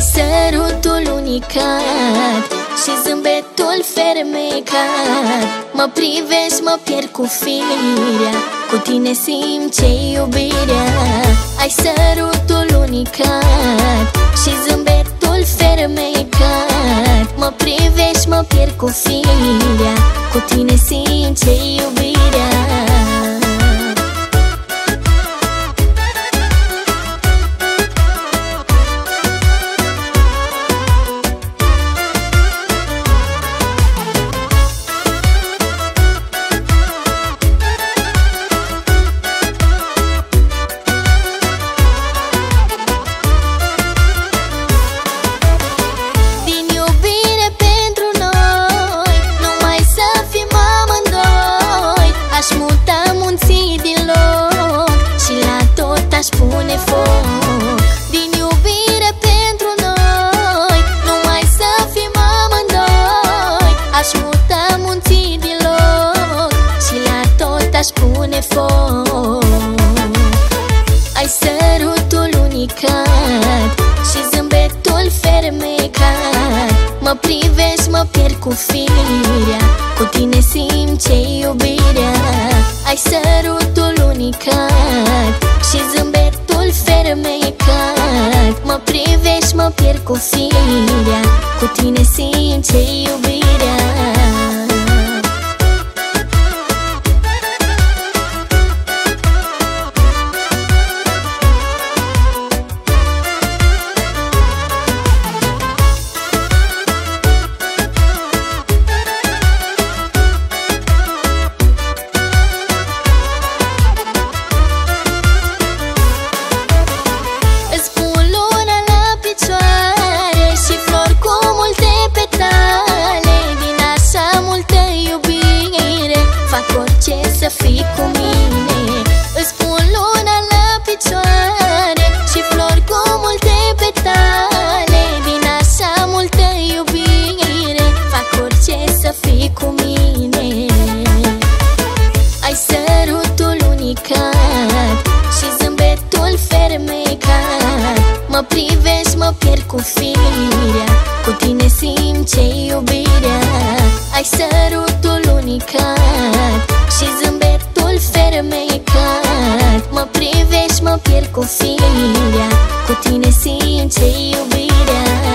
sărutul unicat și zâmbetul fermecat. Mă privești, mă pierd cu firea, cu tine simt ce iubirea. Ai sărutul unicat și zâmbetul fermecat. Mă privești, mă pierd cu firea, cu tine simt ce iubirea. Aș pune foc din iubire pentru noi, numai să fim amândoi. Aș muta munții din loc și la tot aș pune foc. Ai sărutul unicat și zâmbetul fermecat. Mă privești, mă pierd cu firea, cu tine simt ce iubirea. Ai sărutul unicat și zâmbetul fermecat. Mă privești, mă pierd cu firea, cu tine simt ce iubirea. Să fii cu mine, îți pun luna la picioare și flori cu multe petale. Din așa multă iubire fac orice să fii cu mine. Ai sărutul unicat și zâmbetul fermecat. Mă privești, mă pierd cu firea, cu tine simt ce iubirea. Ai sărutul unicat și zâmbetul fermecat. Mă privești, mă pierd cu firea, cu tine simt ce iubirea.